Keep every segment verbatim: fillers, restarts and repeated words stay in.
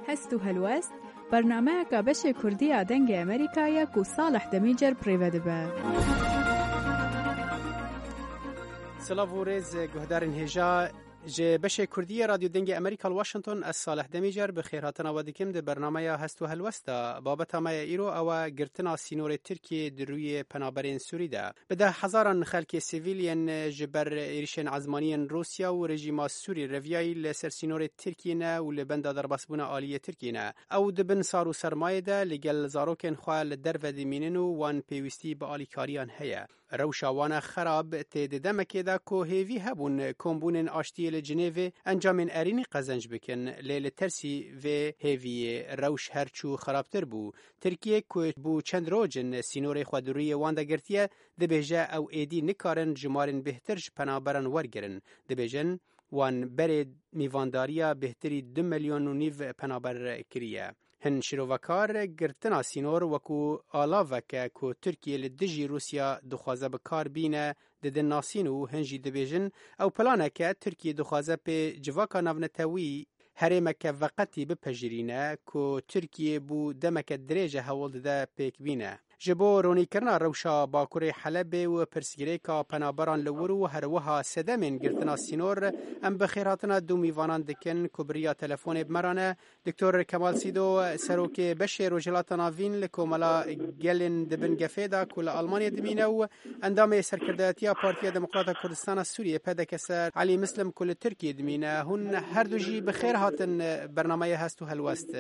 هستو هلوست برنامه که بشه کردی آدنگ امریکایی کو صالح دمیجر پریوه دبه. سلام و ریز گهدارن هجا جه بشه کردی رادیو دنگ امریکا واشنطن از صالح دمیجر بخیر هاتنا ودیکم ده برنامه هستو هلوستا بابت ما ایرو او گرتنا سینور ترکیه در روی پنابرین سوری ده بده هزاران خلک سیویلین جبر ایریشن عزمانیین روسیا و رژیم سوری رویای لسر سینور ترکیه نه و لبند درباسبون عالی ترکیه نه او دبن سارو سرمایه ده لگل زاروکن خواه در و دیمینن و وان پیوستی با عالی کاریان هیا روشاوان خراب تید دمکه ده که هیوی هبون کمبون آشتی لجنیو انجام ارینی قزنج بکن لیل ترسی و هیوی روش هرچو خرابتر بو ترکیه که بو چند روجن سینور خودروی وانده گرتیه دبیجه او ایدی نکارن جمارن بهترش پنابرن ورگرن دبیجن وان برد میوانداریا بهتری دو میلیون و نیو پنابر کریه. هن شروعکار گرتنا سینور وکو آلاوکه که ترکیه لدجی روسیا دخوازه بکار بینه ددن ناسینو هنجی دبیجن او پلانه که ترکیه دخوازه پی جواکا نونتوی هرمکه وقتی بپجرینه که ترکیه بو دمک دریجه هول ده پیک بینه. جبو رونی کرنا روشا باکوری حلب و پرسگیری که پنابران لورو و هروها سدمین گرتنا سینور ام بخیراتنا دو میوانان دکن کبریا تلفون بمرانه دکتور کمال سیدو سروک بشه روجلاتنا وین لکوملا گلن دبن گفیدا کل آلمانیا دمینه و اندام سرکرداتیا پارتیا دموکرات کردستان سوریه پدکسر علی مسلم کل ترکیه دمینه هن هر دو جی بخیر هاتن برنامه هستو هلوست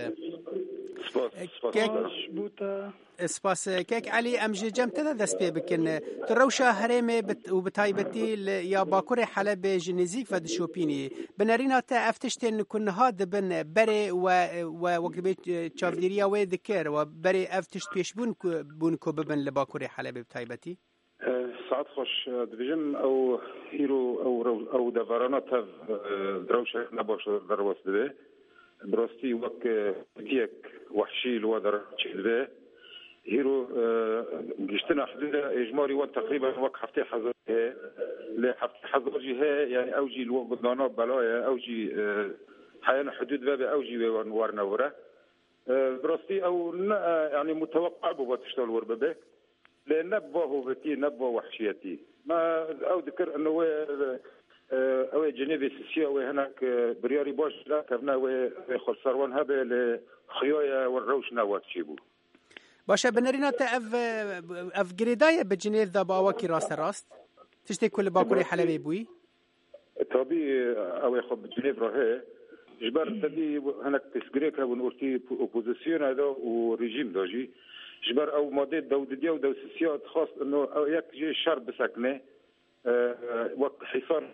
اسپاس کیک علی امجی جم تدا دست پی بکن تروشا هرم و بتایبتی یا باکور حلب جنزیک و دشوپینی بنرینا تا افتشتن کنها دبن بره و و وقتی چافدیریا و دکر و بره افتشت پیش بون بون کو ببن لباکور حلب بتایبتی ساعت خوش دیویژن او هیرو او او دورانات دروشا نباش در وسط براستی وقت تیک وحشی لو در چهره هیرو گشتنا حدود اجمالي وقت تقريبا وقت هفته حظر لهفته حظر جهه يعني اوجي الوقت بدنا بلايا اوجي حيانا حدود باب اوجي ورنا ورا براستی او يعني متوقع بو تشتغل وربه لان نبوه بتي نبوه وحشيتي ما او ذكر انه او جنيف سيسيا وهناك برياري باش لا كنا وخسروان هبه لخيايا والروش نوات شيبو باشه بنرینا تا اف اف گریدای به جنیف دا باوکی راست راست تشتی کل باکوری حلبی بوی طبيعي او خب جنيف راه جبر تدي هناك تسغريكا ونورتي اوبوزيسيون هذا وريجيم داجي جبر او ماده داوديه ودوسيات خاص انه ياك جي شرب بسكنه وقت حصار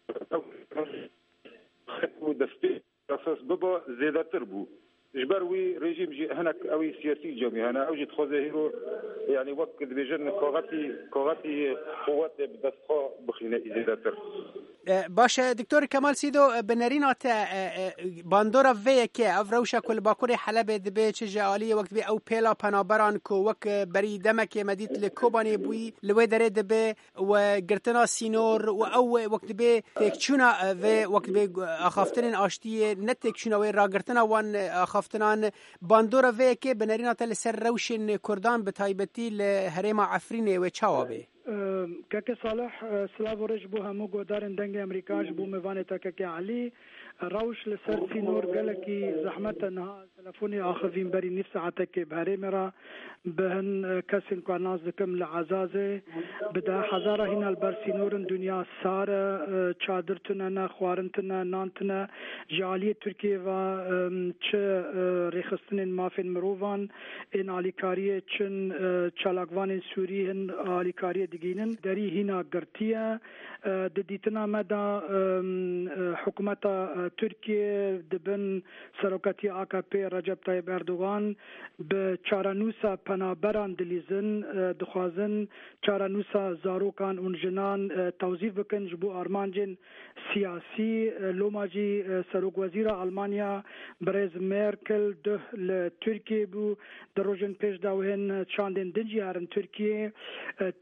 خطو دستي اساس بابا زياده تربو جبروي ريجيم جي هناك اوي سياسي جامي هنا اوجد خوزهيرو يعني وقت بيجن كوغاتي كوغاتي قوات بدسخه بخينا زياده تر باشه دکتور کمال سیدو بنرینات باندورا وی که افروشا کل باکور حلب دبه چه جالی وقت بی او پیلا پنابران کو وک بری دمک مدیت لکوبانی بوی لوی دره دبه و گرتنا سینور و او وقت بی تکچونا و وقت بی اخافتن آشتی نتکچونا و راگرتنا وان اخافتنان باندورا وی که بنرینات لسر روشن کردان بتایبتی لهرما عفرین و چاوابه كاكي صالح سلاف ورج بو همو قدارن دنگ امريكاش بو ميفانتا كاكي علي روش لسر سينور قالكي زحمة انها تلفوني اخذين بري نفس عتكي بهاري مرا بهن كاسين كواناز دكم لعزازه بدا حزارة هنا البرسينورن دنيا سارة چادرتنا خوارنتنا نانتنا جالية تركيا و چه ريخستن مافين مروفان ان آليكارية چن چالاقوان سوري هن آليكارية دقينن داري هنا قرتية دديتنا مدى حكومة تركيا دبن سروكاتي آكابي رجب طيب اردوغان بچارانوسا پنابران دلیزن دخوازن چارانوسا زاروکان اون جنان توظیف بکن جبو آرمانجن سیاسی لوماجی سروک وزیر آلمانیا برز مرکل ده لترکیه بو دروجن پیش داوهن چاندن دنجی هرن ترکیه ترکیه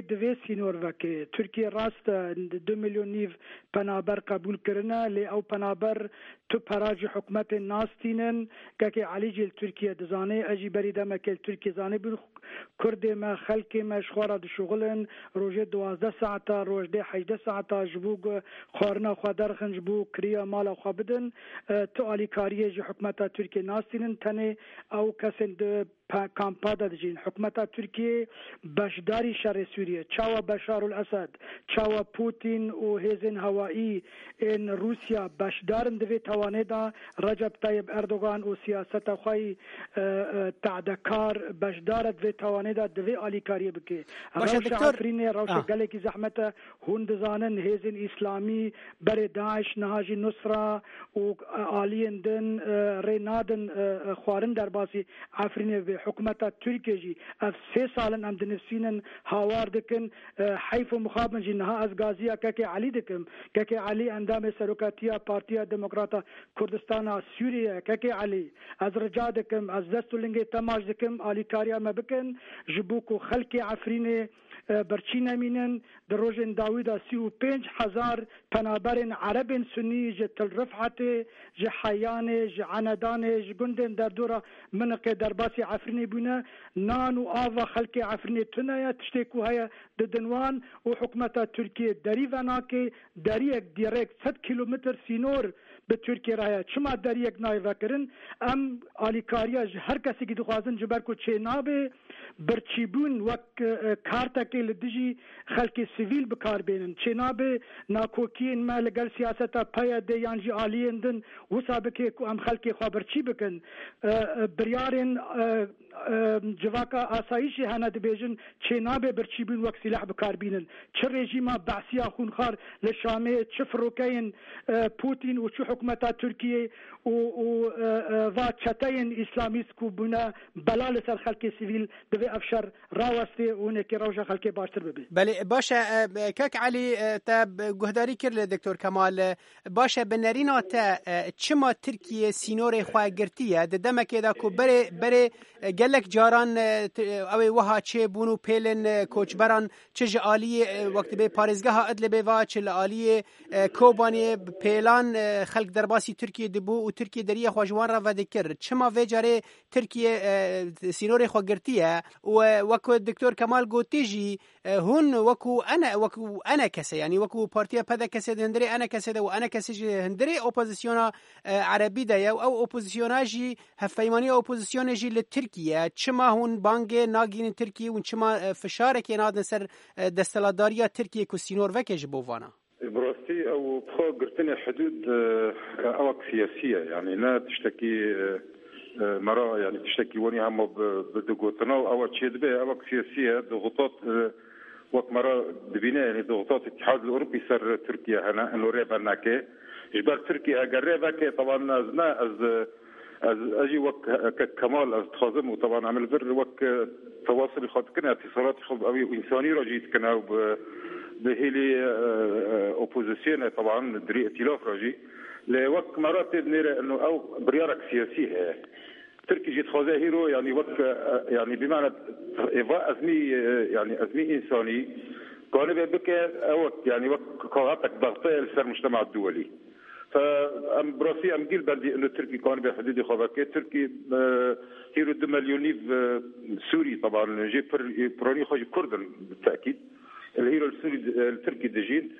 دوی سینور وکه ترکیه راست دو میلیون نیو پنابر قبول کرنا لی او پنابر تو پراج حکومت ناستینن که علی جل ترکیه دزانه اجی بریده مکل ترکیه زانه بر کرد ما خلق ما شخوار د شغلن روزه دوازده ساعت روزه هجده ساعت جبوگ خورنا خدر خنجبو کریا مال خو بدن تو علی کاریه ج حکومت ترکیه ناستینن تنه او کسند کامپادا دجین حکومت ترکیه بشداری شر سوریه چاوا بشار الاسد چاوا پوتین و هزن هوایی ان روسیا بشدارن دوی توانه دا رجب طیب اردوغان و سیاست خوی تعدکار بشدار دوی توانه دا دوی علی کاریه بکی روش عفرین روش گله کی زحمت هند زانن هزن اسلامی بر داعش نهاجی نصره و عالین دن رینادن خوارن درباسی عفرین حکومت ترکیه جی اف سه سالن ام دنفسینن هاوار دکن حیف و مخابن جی نها از گازیا که علی دکم که علی اندام سروکاتیا پارتیا دموکراتا کردستان سوریه که علی از رجا دکم از دست لنگی تماش دکم علی کاریا مبکن جبوکو خلق عفرین برچین امینن در روزن داویدا سی و پنج هزار پنابرن عربن سنی ج تل رفعت ج حیان ج عندان ج گندن در دورا منق درباسی عفرینی بونه نان و آوا خلق عفرینی تنایا تشتکو هيا ددنوان و حکومت ترکیه دری وناکه دری یک دیرکت صد کیلومتر سینور به ترکیه رایا چما دری یک نای وکرن ام آلیکاریا هر کسی که دخوازن جبر کو چه نابه برچیبون وک کارتا که لدجی خلق سیویل بکار بینن چه نابه ناکوکین ما لگل سیاستا پایا ده یانجی آلیندن وصابه که ام خلق خواه برچی بکن بریارن جواکا آسایشی هنه دبیجن چه نابه برچیبون وک سلاح بکار بینن چه رژیما بعثیا خونخار لشامه چه فروکین پوتین و چه حکومت ترکیه و چتاین اسلامیست کو بنا بلال سر خلق سیویل دوی افشار راوسته اونه که روشا خلق باشتر ببی. بله باشه کاک علی تا گهداری کرد دکتور کمال باشه بنرینا تا چما ترکیه سینور خواه گرتیه ددمه که دا کو بره بره گلک جاران اوی وها چه بونو پیلن کوچبران چه جالی وقت به پارزگاه ها ادل به وا چه لالی کوبانی پیلان خلق درباسی ترکیه دبو و ترکیه دریه خواجوان را ودکر چما وجاره ترکیه سینور خواه گرتیه و وکو دکتور کمال گوتیجی هون وکو انا وکو انا کسی یعنی وکو پارتیا پدا کسی هندری انا کسی ده و انا کسی هندری اپوزیسیونا عربی ده یا او اپوزیسیونا جی هفیمانی اپوزیسیون جی لترکیه چما هون بانگ ناگین ترکیه و چما فشار که نادن سر دستلاداریا ترکیه کو سینور وکش بوانا براستی او بخوا قرتني حدود اوك سياسية يعني لا تشتكي مرة يعني تشتكي وني هم بدقوتنا او تشيد به اوك سياسية ضغوطات وقت مرة دبينا يعني ضغوطات الاتحاد الاوروبي سر تركيا هنا انه ريبا ناكي جبر تركيا اگر ريبا كي طبعا ازنا از از اجي وك كمال از تخازم وطبعا عمل بر وك تواصل خاطر كنا اتصالات خب او انساني راجيت كنا بهيلي اوبوزيسيون طبعا دري ائتلاف راجي لوقت مرات نرى انه او بريارك سياسيه تركي جيت خزاهيرو يعني وقت يعني بمعنى ايفا ازمي يعني ازمي انساني كان بك او يعني وقت قاعدتك ضغطيه لسر المجتمع الدولي فام براسي ام قيل بلدي انه تركي كان بحدود خباكي تركي هيرو دو مليونيف سوري طبعا جي بروني خرج كردن بالتاكيد الهيرو السوري التركي دجين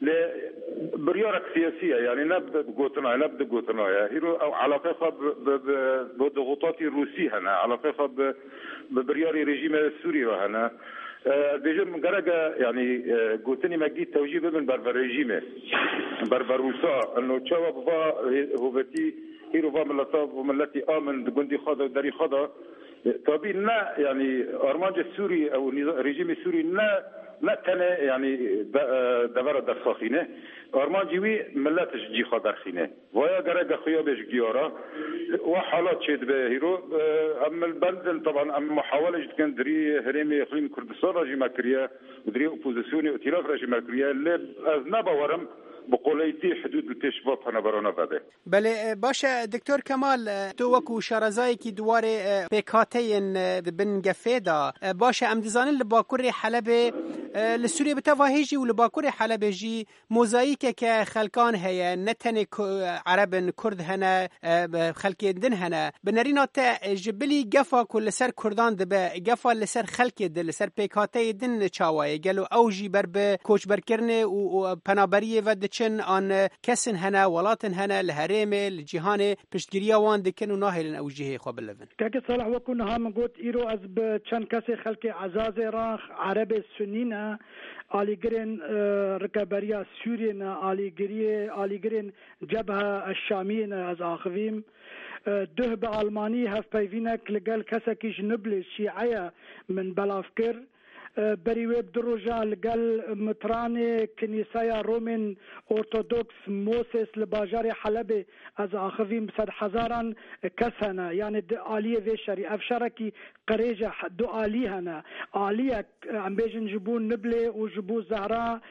لبريارك سياسيه يعني نبدا بقوتنا نبدا بقوتنا هيرو او علاقه بضغوطات الروسيه هنا علاقه ببرياري ريجيم السوري هنا بيجم غرقه يعني قوتني ما جيت توجيه من بربر ريجيم بربر روسا انه تشوا بفا هوبتي هيرو فا ملطاب وملتي امن بجندي خاضه وداري خاضه طبيعي لا يعني ارماج السوري او الريجيم السوري لا لا كان يعني دبر در ساخینه ارمان جوی ملت جی خاطر خینه ويا غرق خيابش جيارا وحالات شد به هيرو ام البنزل طبعا ام محاوله كان دري هرمي اقليم كردستان راجي ماكريا ودري اوبوزيسيوني ائتلاف راجي ماكريا اللي از نباورم بقوليتي حدود التشفاف هنا برانا بده بله باشه دکتر کمال تو وکو شارزایی کی دواره پیکاتین بن گفیدا باشه ام دزانن لباکور حلب لسوريا بتفاهيجي ولباكوري حلب جي موزايك كخلقان هي نتني عرب كرد هنا خلقي دن هنا بنرينا تا جبلي قفا كل سر كردان دبا قفا لسر خلقي دل لسر بيكاتي دن چاواي قالوا اوجي برب كوچ بركرني و پنابريه ودچن ان كسن هنا ولاتن هنا الهرم الجهان پشتگیریا وان دکن و ناهلن اوجه خو بلفن كاك صالح وكنا هم قلت ايرو از بچن كسي خلق عزاز راخ عرب السنين آلی گرین رکابریا سورینا آلی گریه آلی گرین جبهه الشامین از آخویم ده به آلمانی هف پیوینک لگل کسکیش نبل شیعه من بلافکر بریوب دروجا لگل متران کنیسای رومن ارتودکس موسس لباجار حلب از آخویم صد هزاران کسنا یعنی دو آلیه و شری افشارکی قریجه دو آلیه هنا آلیه ام بیجن جبون نبله و جبو زهرا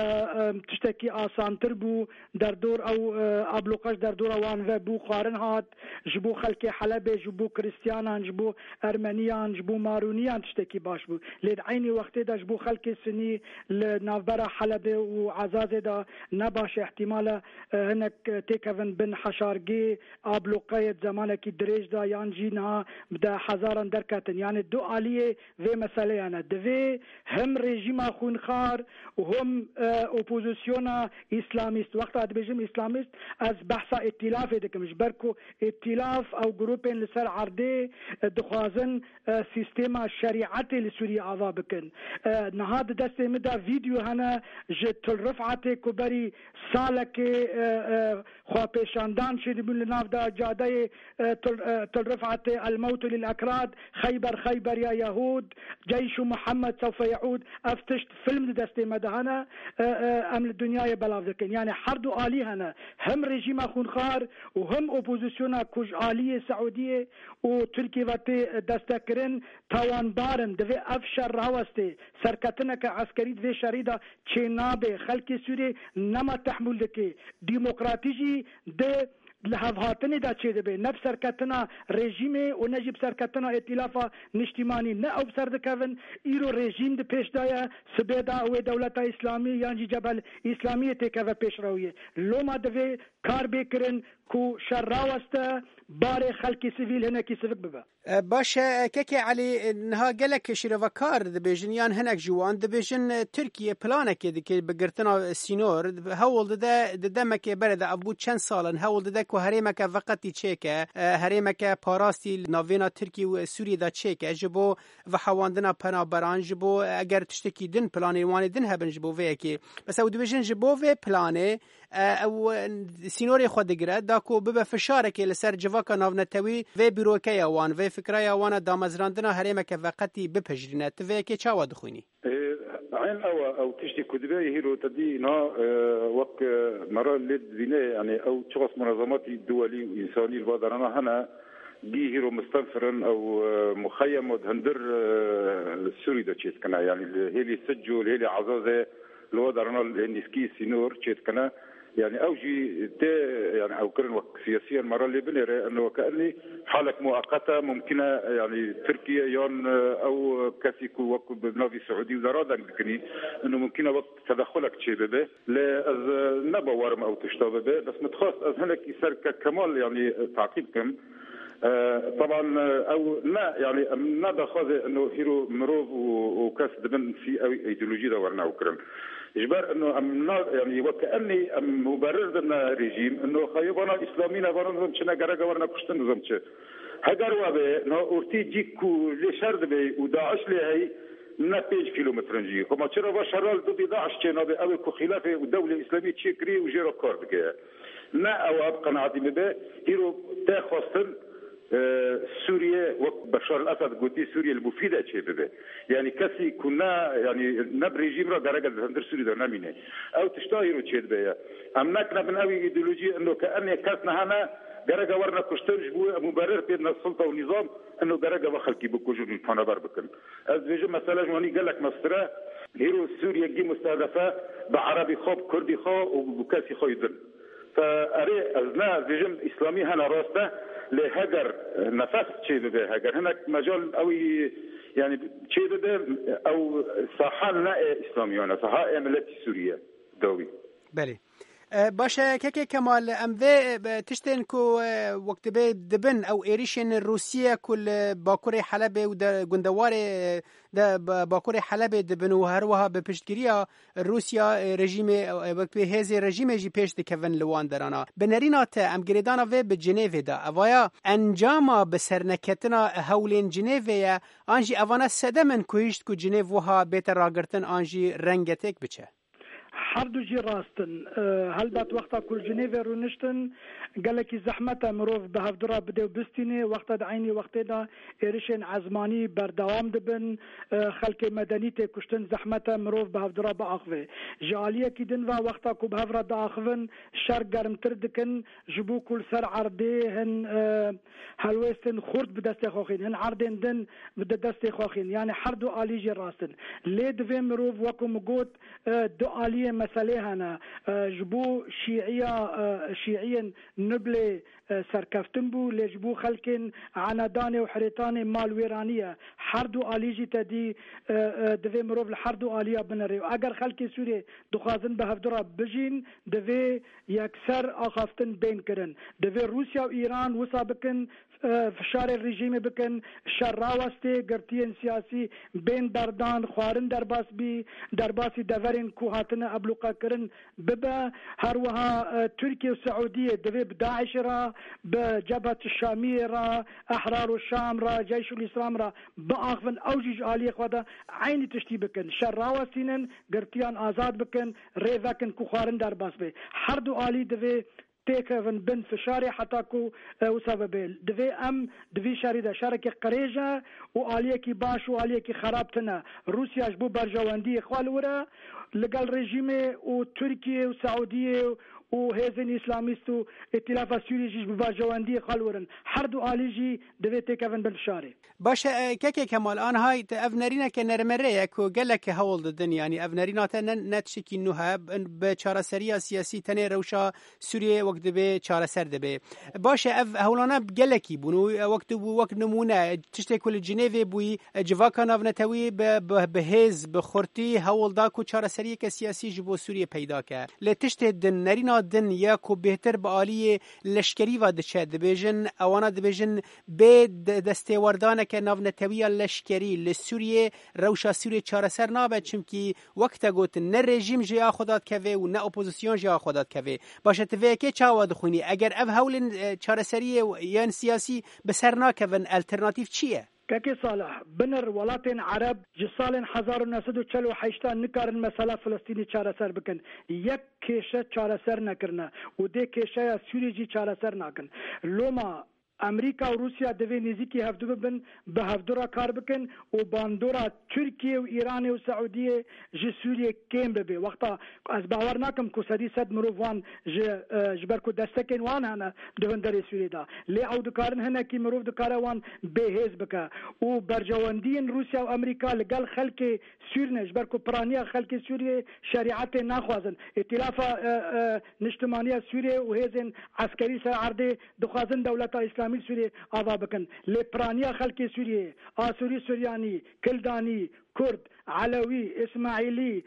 تشتکی آسان تربو در دور او ابلوقش در دور وان و بو قارن هات جبو خلق حلب جبو کریستیانان جبو ارمنیان جبو مارونیان تشتکی باش بو لید عینی وقتی دا جبو خلق سنی لنافبرا حلب و عزاز دا نباش احتمال هنک تیکون بن حشارگی ابلوقیت زمانکی دریج دا یان جینها دا هزاران درکتن یعنی دو آلیه و مسئله یعنی دوی هم رژیم خونخوار و هم اپوزیسیون اسلامیست وقت اد بجم اسلامیست از بحث ائتلاف دکمش برکو ائتلاف او گروپن لسر عرضه دخوازن سیستم شریعت لسوری آوا بکن نهاد دست مدا ویدیو هنه جت رفعت کبری سالک خوا پیشاندان شد بن لناف دا جاده تل رفعت الموت للاکراد خیبر خیبر یا یهود جيش محمد سوف يعود افتشت فيلم دستي مدهنا ام الدنيا بلاف ذكن يعني حردو آلي هنا هم رجيم خونخوار وهم اوبوزيسيونا كوج آلية سعودية وتركي واتي دستكرن تاوان بارن دوي افشار راوستي سركتنا كعسكري دوي شريدا چنابه خلق سوري نما تحمل دكي ديمقراطيجي ده لهفهاتنی دا چه دبه نفس سرکتنا رژیم و نجیب سرکتنا ائتلاف نشتیمانی نه او سر دکون ایرو رژیم ده پیش دایا سبیدا و دولت اسلامی یعنی جبل اسلامی تکوه پیش رویه لوما دوه کار بکرن کو شر راوسته بار خلق سیویل هنکی سبق ببا باشه كيكي علي انها قالك شيروفاكار دبيجن يان هناك جوان دبيجن تركيا بلانك ديك بقرتنا سينور هول ده دمك برد ابو چند سالن هول ده كو هريمك فقط تشيكا هريمك باراستي نافينا تركي و سوريا دا تشيكا جبو وحواندنا بنا بران جبو اگر تشتكي دن بلاني وان دن هبن جبو ويكي بس او دبيجن جبو في بلاني او سينوري خود گرد داكو ببا فشارك لسر جواكا نافنتوي في بيروكيا وان في فكرة وانا دامزراندنا هريمك وقتي ببجرنا تفيكي چاوا دخوني عين او او تشتي كدبي هيرو تدي نا وق مرة لد بناء يعني او شخص منظمات دولي وانساني البادرنا هنا دي هيرو مستنفرن او مخيم ودهندر السوري دا تشيت كنا يعني هيلي سجو هيلي عزازه الوادرنا النسكي سينور تشيت كنا يعني اوجي تي يعني او كرن وقت سياسيا مره اللي بنرى انه وكاني حاله مؤقته ممكنه يعني تركيا يون او كاسيكو وقت بنافي سعودي وزرادا لكني انه ممكنه وقت تدخلك شيء به لا از نبا ورم او تشتغل به بس متخصص از هناك يصير كمال يعني تعقيبكم آه طبعا او لا يعني نبا خاذ انه هيرو مروف وكاس دبن في ايديولوجيا دورنا وكرم إجبار إنه أم يعني وكأني أم مبرر ذنا رجيم إنه خيبنا إسلامينا برضو شنا جرجا ورنا كشتن زمشة هجروا به إنه أرتي جيكو لشرد به وداعش لهي نبيج كيلومتر نجي هما شرا بشرال ضد داعش كنا به أو كخلافة والدولة الإسلامية تشكري وجيرو كارد كه نا أو أبقى نعدي به هيرو تأخذن سوريا وبشار الأسد قلتي سوريا المفيدة شيء به يعني كسي كنا يعني نبري جيمرا درجة هندر سوريا ده نامينه أو تشتاهيرو شيء به أمناكنا من أوي إيديولوجيا إنه كأني كسنا هنا درجة ورنا كشتنج بو مبرر بين السلطة والنظام إنه درجة وخلكي بكوجون الفانا باربكن از بيجي مثلا جواني قال لك مصر هيرو سوريا جي مستهدفة بعربي خوب كردي خو وبكاسي خو يدن فأري أزنا بيجم إسلامي هنا راسته لهجر نفس شيء ده هجر هناك مجال أو يعني شيء ده أو صحان لا إسلاميون صحاء ملتي سوريا دوي. بله. باشه که کمال اموه تشتن کو وقت به دبن او ایریشن روسیه کل باکور حلب و در گندوار در باکور حلب دبن و هر وها به پشتگیری روسیا رژیم وقت به هز رژیم جی پیش دکون لوان درانا بنرینات ام گریدانا و به جنیو دا اوایا انجاما به سرنکتنا هولین جنیو آنجی اوانا سدمن کویشت کو جنیو وها بهتر راگرتن آنجی رنگتک بچه حردو جي راستن هل بات وقتا كل جنيفة رونشتن قالك زحمة مروف بهفدرا بدو بستيني وقتا دعيني وقتا دا إيرشين عزماني بردوام دبن خلق مدنيتي كشتن زحمة مروف بهفدرا بآخوه جالية كيدن و وقتا كو بهفرا دا آخوون شر گرم تردكن جبو كل سر عرده هن هلوستن خورد بدست خوخين هن عردين دن بدست خوخين يعني حردو آلي جي راستن ليه دوين مروف وكو مقود دو آلية مسألة هنا جبو شيعية شيعيا نبلة سركفتن بو لجبو خلقن عنادانه وحريتانه مال ويرانية حردو آليجي تدي دوي مروف الحردو آلية بنري اگر خلق سوري دخازن بهفدرا بجين دوي يكسر آخافتن بين کرن دوي روسيا و ايران وصابكن فشار الرژیم بکن شراوسته گرتین سیاسی بین بردان خوارن درباس بی درباسی دورین کوهاتن ابلوقا کرن ببا هر وها ترکیه و سعودیه دوی بداعش را بجبهة الشامية را احرار الشام را جيش الاسلام را باخفن اوجيج آلية خوادا عيني تشتي بکن شراوستینن گرتیان آزاد بکن ریوکن کوخارن درباس بی هر دو آلی دوی تيكفن بن فشاري حتى كو وسببيل دوي ام دوي شاريدا شارك قريجه واليكي باش واليكي خرابتنا روسيا جبو برجواندي خوالورا لقال ريجيمي وتركيا وسعوديه وهزن اسلاميست ائتلاف سوري جيش ببرجواندي خالورن حردو آليجي دوي تيكفن بن فشاري باشه كيكي كمال آن هاي افنرينا كنرمره كو قالك هول ضدن يعني افنرينا نتشكي نوها بچاره سريا سياسي تنه روشا سوريا وقت به چاره سر دبه باشه اف هولانا قالكي بونو وقت وقت نمونه تشتي كل جنيف بوي جواكان افنتوي بهز بخورتي هول دا كو چاره سريا كسياسي جبو سوريا پیدا که لتشتي دن نرينا دن یا کو بهتر به عالی لشکری و دچه دبیجن اوانا دبیجن به دستیوردانه که ناونتوی لشکری لسوریه روشا سوریه چاره سر نابد چمکی وقت گوت نه رژیم جیا خودات کوه و نه اپوزیسیون جیا خودات کوه باشه توی که چاوا دخونی اگر اف هول چاره سریه یا سیاسی بسر ناکون الترناتیف چیه؟ كاكي صالح بنر ولاتين عرب جسال حزار النسد وشلو حيشتان نكار المسألة فلسطيني چارة سر بكن يك كيشة چارة سر نكرنا ودي كيشة سوري جي چارة سر ناكن لوما امریکا و روسیا دوی نزدیکی هفدو ببن به هفدورا کار بکن و باندورا ترکیه و ایران و سعودیه جه سوریه کم ببه وقتا از باور ناکم که صدی صد مروفوان جبر که دستکن وان هنه دوان در سوریه دا لی او دکارن هنه که مروف دکاروان بهیز بکه و برجواندین روسیا و امریکا لگل خلق سورنه جبر که پرانیا خلق سوریه شریعت ناخوازن ائتلاف نجتماعی سوریه و هیزن عسکری سر عرده دخوازن دولتا اسلام سوريا آوا بكن لبرانيا خلق سوريا آسوري سورياني كلداني كرد علوي اسماعيلي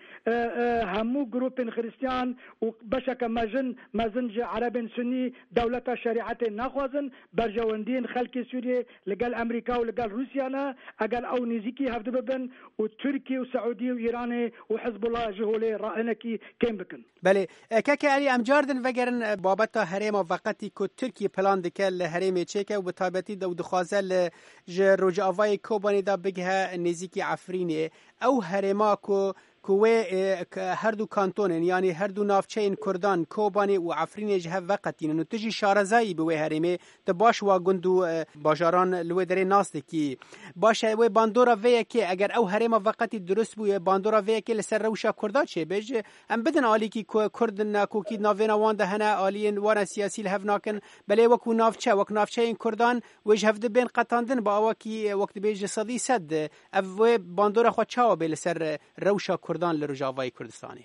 همو جروب خريستيان وبشك مازن مازن عرب سني دولة شريعة ناخوازن برجواندين خلق سوريا لقال امريكا ولقال روسيا اقال او نزيكي هفدو ببن وتركي وسعودي وايراني وحزب الله جهولي رائنكي كيم بكن بله كاكي علي ام جاردن وگرن بابتا هريم وقتی کو ترکی پلان دکل هریم چیکه و بتابتی دو دخوازل رجاوای کوبانی دا بگه نزیکی عفرینه او هرما کو کوه هر دو کانتونن یعنی هر دو نافچین کردان کوبانی و عفرین جه وقتین و تجی شارزایی به هرمه ته باش و گندو باجاران لو درې ناس کی باش و باندورا وی کی اگر او هرمه وقتی درست بو باندورا وی کی لسر روشا کردا چه بج ام بدن عالی کی کردن کو کی ناوینا وانده هنه عالین ور سیاسی له ناکن بلی وکو نافچه وک نافچین کردان وجه هفد بین قطاندن با وکی وقت بج صدی صد او باندورا خو چاو به لسر روشا کردان لرجاوای کردستانی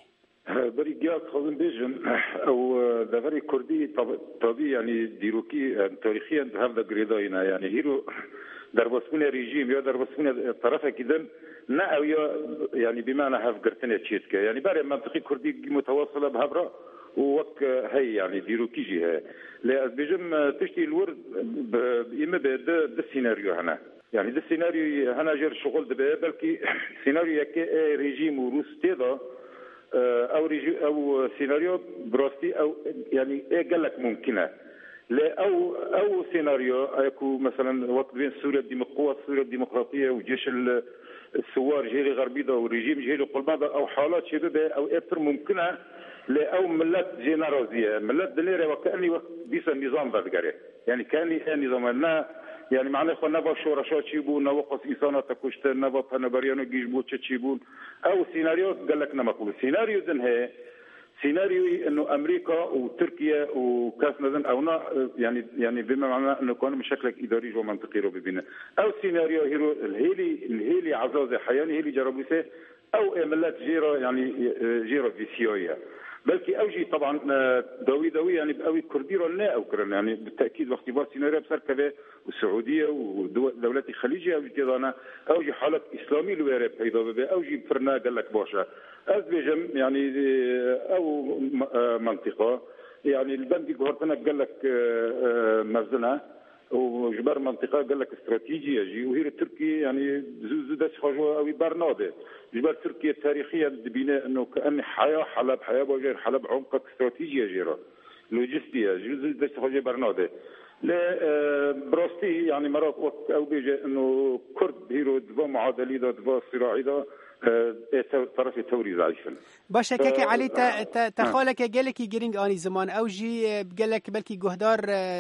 بري جاك خذن بيجن او دغري كردي طبيعي يعني ديروكي تاريخيا هذا جريداينا يعني هيرو دربسون ريجيم يا دربسون طرفه كذا نا او يعني بمعنى هاف قرتنا تشيتكا يعني باري منطقي كردي متواصله بهبره ووك هي يعني ديروكي جي هي لا بيجم تشتي الورد اما بده السيناريو هنا يعني ده السيناريو هنا جر شغل دبا بلكي سيناريو يك ريجيم وروس تيدا او ريجي او سيناريو براستي او يعني ايه قال لك ممكنه لا او او سيناريو اكو مثلا وقت بين سوريا القوات سوريا الديمقراطيه وجيش الثوار جيري غربيده وريجيم جيري قلباده او حالات شبابه او اكثر ممكنه لا او ملات جينيروزيه ملات دليره وكاني بيس النظام ذا يعني كان نظام لنا يعني معناه خلنا بشورة شو تشيبون نوقف إنسانة تكوشت نبض هنبريانو جيجبو تشيبون أو سيناريو قال لك نمقول سيناريو ذن هي سيناريو إنه أمريكا وتركيا وكاسندا أو نا يعني يعني بما معناه إنه كانوا بشكل إداري جو منطقي رو ببينه أو سيناريو هيرو الهيلي الهيلي عزازة حياني هيلي جربوسه أو إملات جيرو يعني جيرو فيسيوية بلكي اوجي طبعا دوي دوي يعني بقوي كرديرو لا او كرن يعني بالتاكيد واختبار سيناريو بصير كذا والسعوديه ودولات الخليجيه اوجي كذا اوجي حالات اسلامي الوارب ايضا اوجي فرنا قال لك باشا ازبيجم يعني او منطقه يعني البندي قهرتنا قال لك مزنه وجبر منطقه قال لك استراتيجيه جي وهي التركي يعني زوز داس خرجوا او برناده جبر تركيا تاريخيا بناء انه كان حياه حلب حياه بوجر حلب عمق استراتيجيه جيره لوجستيه زوز داس خرجوا برناده لا بروستي يعني مرات وقت او بيجي انه كرد هيرو دفا معادلي دفا صراعي دا طرف التوري عايشن باشا كاكي علي تخالك قالك يجرينج اني زمان او جي قالك بلكي جهدار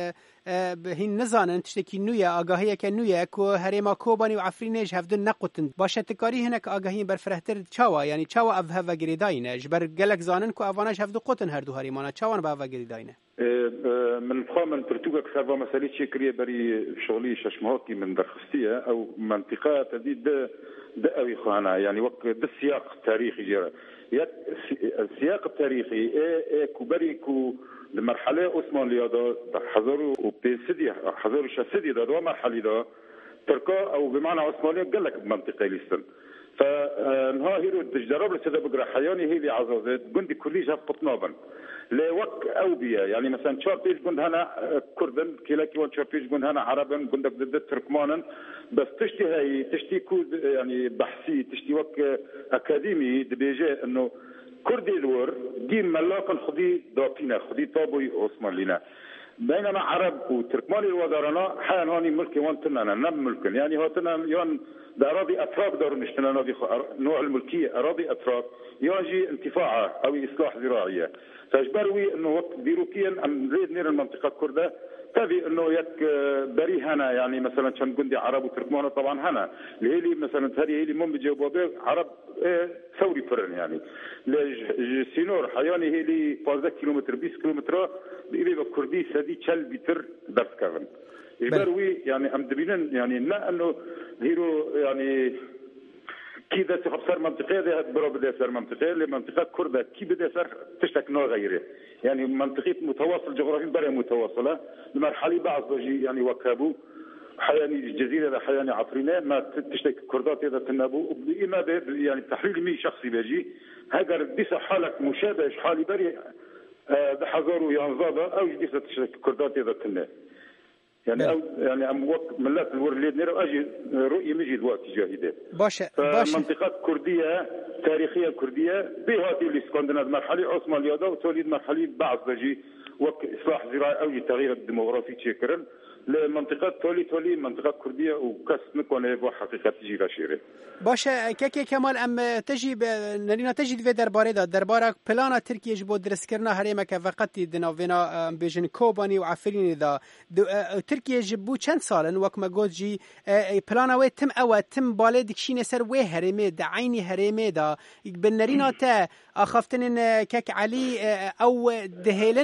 هين نزان انت تشتكي نويا اگاهيه كنويا كو هريما كوباني وعفرينج هفدن نقطن باشا تكاري هناك اگاهين برفرهتر تشاوا يعني تشاوا اف هفا جريداينه جبر قالك زانن كو افاناج هفدو قطن هردو هريمانا تشاوان بهفا جريداينه من فخامن برتوغا كسروا مسالي شكريه بري شغلي ششمهوكي من درخستيه او منطقه تديد ده قوي خانا يعني وقت ده السياق التاريخي جرى السياق التاريخي ايه ايه كبري كو المرحله عثمان ليادا حضروا وبيسدي حضروا شسدي ده دو مرحله ده تركا او بمعنى عثمانيه قال لك بمنطقه ليستن فنها هيرو تجرب لسده بقرا حياني هي اللي عزازات جندي كلي جاب قطنابا لوك اوبيا يعني مثلا تشاربيج جند هنا كردن كيلاكي وان تشاربيج جند هنا عربا جندك ضد تركمانا بس تشتي هاي تشتي كود يعني بحثي تشتي وك اكاديمي دبيجي انه كردي الور دين ملاقا خدي دابينا خدي طابوي عثمان لنا بينما عرب وتركماني الوزارنا حال هاني ملكي وانتنا نم ملكن يعني هاتنا يان ده أراضي أتراك دار نشتنا نادي نوع الملكية أراضي أتراك يجي انتفاعة أو إصلاح زراعية فاجبروي إنه وقت ديروكيا أم زيد نير المنطقة الكردة تبي إنه يك بري هنا يعني مثلا كان جندي عرب وتركمان طبعا هنا اللي مثلا هذه اللي مم بجاوبوا به عرب اه ثوري فرن يعني لسينور حياني هي اللي فازك كيلومتر بيس كيلومتر بيبقى كردي سدي تشل بيتر درس كفن يبروي يعني أم دبينن يعني لا إنه هيرو يعني كي ده تخبصر منطقة ده برا بدأ صار منطقة لمنطقة كردة كي بدأ صار تشتك نوع غيره يعني منطقة متواصل جغرافيا برا متواصلة المرحلة بعض بجي يعني وكابو حياني الجزيرة حياني عطرينة ما تشتك كردات هذا تنابو إما يعني تحليل مي شخصي بيجي هاجر ديس حالك مشابه حالي بري بحذره ينزاده أو ديس تشتك كردات هذا تنابو يعني أو يعني أم وقت ملات الورليد نرى أجي رؤية مجد وقت جاهدة. باشا باشا. منطقة كردية تاريخية كردية بهذه الإسكندنة مرحلة عثمان ليادا وتوليد مرحلة بعض بجي وقت إصلاح زراعي أو تغيير الديموغرافي تشكرن لمنطقة تولي تولي منطقة كردية وكاس نكون هي حقيقة تجي رشيرة. باشا كيكي كمال أم تجي نرينا تجي في دربارة دا دربارة بلانا تركيا جبود درس كرنا هريمة كفقتي دنافينا بيجن كوباني وعفرين ذا تركيا جبو چند سالن وقت ما قلت جي بلانا وي تم أو تم بالي دكشين سر وي هريمة دا عيني هريمة دا بنرينا تا أخفتن كك علي أو دهيلن كو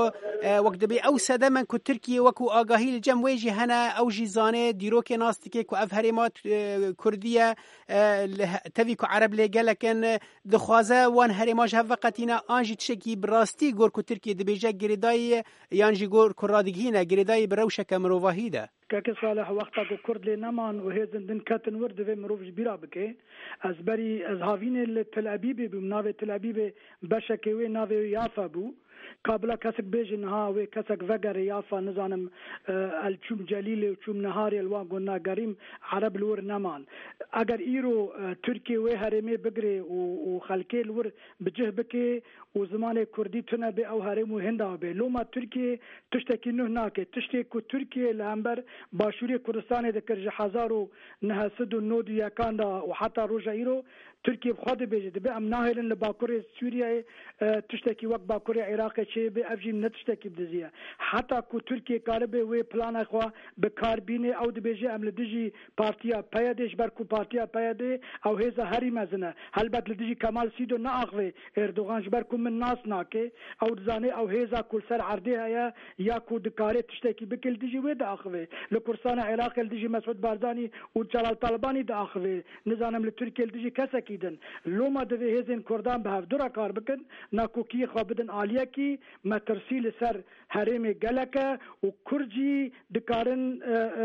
ایرو وقت دبی او سدمن کو ترکیه وکو آگاهی الجم ویجی هنا او جیزانه دیروک ناستکی کو اف هریمات کردیه تبی کو عرب لگلکن دخوازه وان هریماج هفقتینا آنجی تشکی براستی گور کو ترکیه دبیجه گریدای یانجی گور کرادگینه گریدای بروشک مروواهیده كاكي صالح وقتا كو كرد لي نمان وهيزن دن كاتن ورد في مروف جبيرا بكي از بري از هاوين التل أبيبي بمناوي تل أبيبي بشكي وي ناوي يافا بو قابلا كسك بيجن ها وي كسك فقر يافا نزانم آه الچوم جليل وچوم نهاري الوان قلنا قريم عرب الور نمان اگر ايرو آه تركي وي هرمي بقري وخلكي الور بجه بكي وزمان كردي تنا بي او هرمو هندا بي لوما تركي تشتكي نهناك تشتكي تركي لامبر باشوري كردستان دكر حزارو نهسدو نودو يكاندا وحتى روجا ايرو تركيا بخواد بيجد بأم ناهلن لباكوري سوريا اه تشتكي وقت باكوري عراقي شيء بأفجي نتشتكي بدزيا حتى كو تركيا قالبه وي بلان اخوا بكاربيني او دبيجي ام لديجي بارتيا بايدش بركو بارتيا بايدي او هيزا هاري مزنه هل بات لديجي كمال سيدو ناخوي اردوغان جبركو من ناس ناكي او دزاني او هيزا كل سر عرديها يا يا كو دكاري تشتكي بكل ديجي وي داخوي لكرسان عراقي لديجي مسعود بارزاني وجلال طالباني داخوي نزانم لتركيا لديجي كسكي لوما دوی هزین کردان به هفدورا کار بکن ناکوکی خوابدن آلیا کی ما ترسیل سر حرم گلکه و کرجی دکارن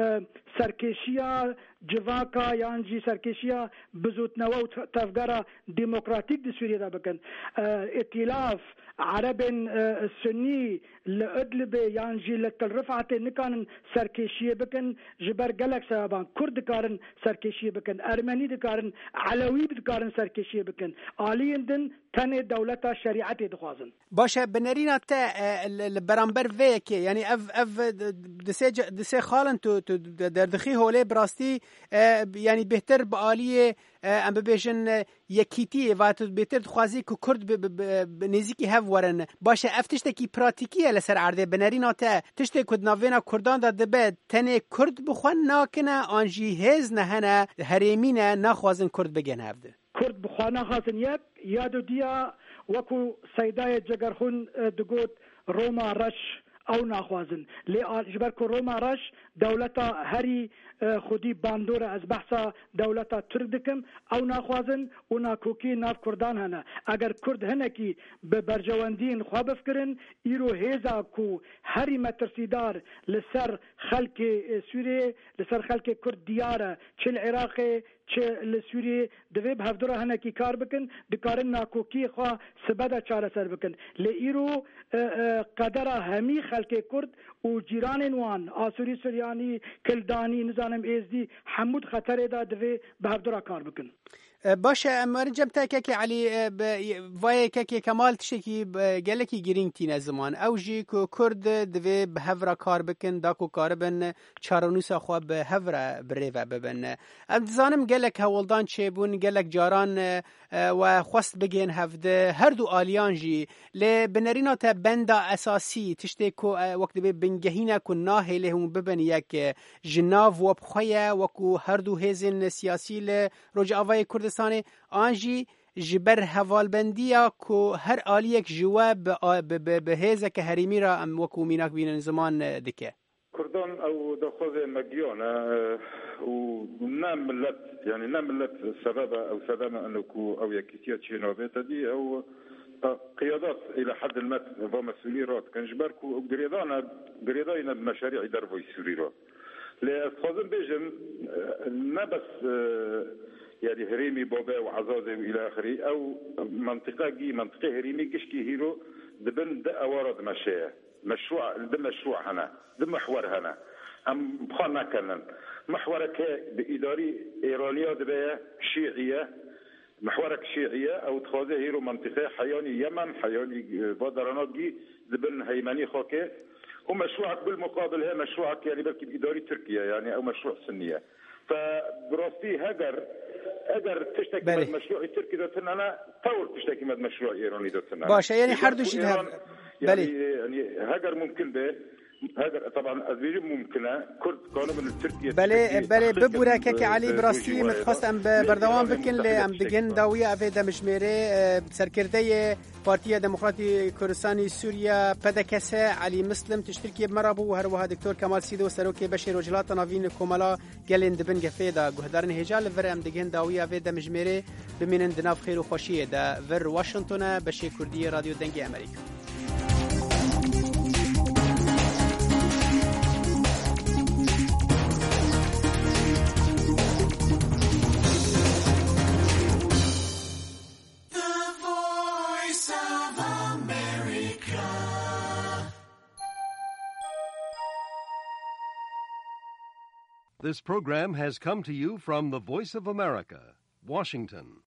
سرکشیا جواکا یانجی سرکشیا بزوت نوا و تفگارا ديمقراطيك دي سوريا دا بكن ائتلاف عرب سني لأدلب يانجي للرفعة نكان سركشية بكن جبر قلق سابان كرد كارن سركشية بكن أرمني دكارن علوي دكارن سركشية بكن آلين دن تاني دولتا شريعتي دخوازن باشه بنرينا تا البرامبر فيك يعني اف اف دسي دسي خالن تو دردخي هولي براستي يعني بهتر بآلية ام ببيجن يكيتي وات بهتر دخوازي كو كرد بنزيكي هف ورن باشه اف تشتكي براتيكيه لسر عرضه بنرينا تا تشتكي كود نافينا كردان دا دبه تنه كرد بخوان ناكنه انجي هز نهنه هريمينه ناخوازن كرد بگن هفده كرد بخوانا خازن يك يادو ديا وكو سيداية جگرخون دقوت روما رش او ناخوازن لي جبركو روما رش دولتا هري خودی باندور از بحثا دولتا تردکم او ناخوازن و ناکوکی ناف کردان هنه اگر کرد هنه کی به برجواندین خواه بفکرن ایرو هیزا کو هری مترسیدار لسر خلق سوریه لسر خلق کرد دیاره چه العراقه چه لسوریه دوی به هفدورا هنه کی کار بکن دکارن ناکوکی خواه سبدا چاره سر بکن لی ایرو قدر همی خلق کرد و جیران وان آسوری سریانی کلدانی نزانم ایزدی حمود خطر دا دوی به هفدورا کار بکن باشه اما رنجم تا که علی وای که کمال تشکی گلکی گرینگ تین زمان او جی کو کرد دوی به هفرا کار بکن دا کو کار بن چارونوس خو به هفرا بری و ببن ام زانم گلک هولدان چه بون گلک جاران و خواست بگین هفده هر دو آلیان جی ل بنرینا تا بندا اساسی تشتی کو وقت به بنگهینا کو ناهله هم ببن یک جناو و بخویا و کو هر دو هزن سیاسی ل رجاوای کرد سانه آنجی جبر حوالبندیا کو هر آلیک جواب به هزه که هریمی را ام وکو میناک بین زمان دکه كردان او دخوز مجيونة ونام ملت يعني نام ملت سبب او سبب انه او يكيتيا تشينوبيتا دي او قيادات الى حد ما ومسؤولي رات كان جبركو قريضانا قريضانا بمشاريع دربوي سوري رات لأخذن بيجن ما بس يعني هريمي بابا وعزازي والى اخره او منطقه جي منطقه هريمي كشكي هيرو دبن دا ورد مشايا مشروع ده مشروع هنا ده محور هنا ام بخانا كنن محورك بإداري إيرانية دبا شيعية محورك شيعية او تخاذه هيرو منطقه حياني يمن حياني بادرانات جي دبن هيمني خاكه ومشروعك بالمقابل هي مشروعك يعني بلكي بإداري تركيا يعني او مشروع سنية فبراستي هجر اگر تشتكي من مشروع تركي داتنا انا طور تشتكي من مشروع ايراني داتنا باشه يعني هر دو شيء يعني يعني هجر ممكن به هذا طبعا ادفيجن ممكنه كرد كانوا من تركيا بله بله ببورا كك علي براستی متخواست ام بردوام بکن لی ام بگن داوی اوه دمجمره سرکرده پارتیا دموکراتی کردستانی سوریا پدکسه علی مسلم تشترکی مرابو هر وها دکتور کمال سیدو سروکی بشیر وجلات ناوین کومالا گلین دبن گفیدا گهدارن هجال ور ام دگن داوی اوه دمجمره بمینن دناف خیر و خوشیه دا ور واشنطن بشی کردی رادیو دنگی امریکا. This program has come to you from the Voice of America, Washington.